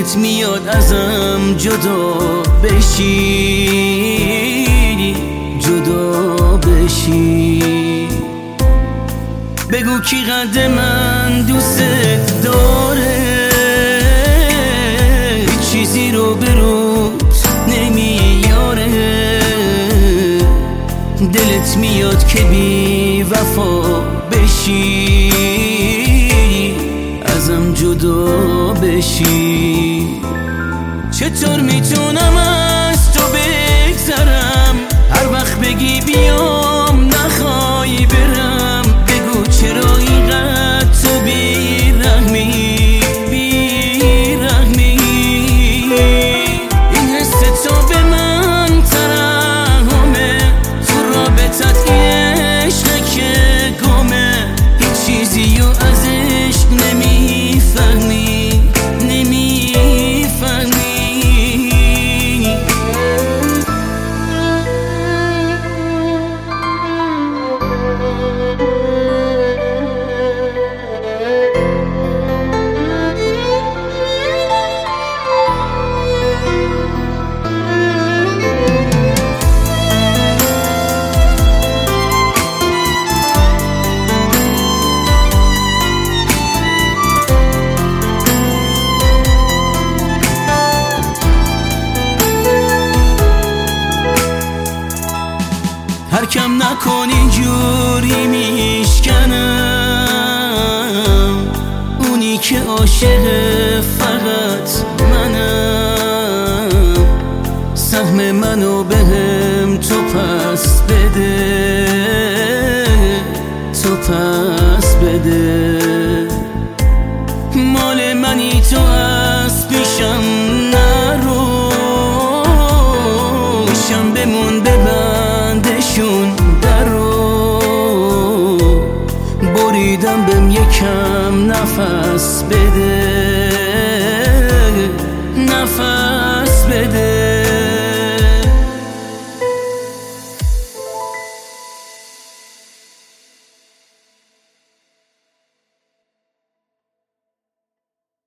دلت میاد ازم جدا بشی، جدا بشی. بگو کی قد من دوست داره، چیزی رو به روت نمیاره. دلت میاد که بی وفا بشی، ازم جدا بشی. چطور میتونم از تو بگذرم، هر وقت بگی بیام نخوای برم. بگو چرا اینقدر تو بی‌رحمی، بی‌رحمی. این حس تو به من ترحمه، تو رابطت عشقه که گمه. هیچ چیزی رو ازش نمیفهمی، نمیفهمی. هر کم نکن اینجوری میشکنم، اونی که عاشق فقط منم. سهم منو بهم تو پس بده، تو پس بده. مال منی تو از پیشم نرو، شم بمون ببندشون درو. بریدم بهم یکم نفس بده، نفس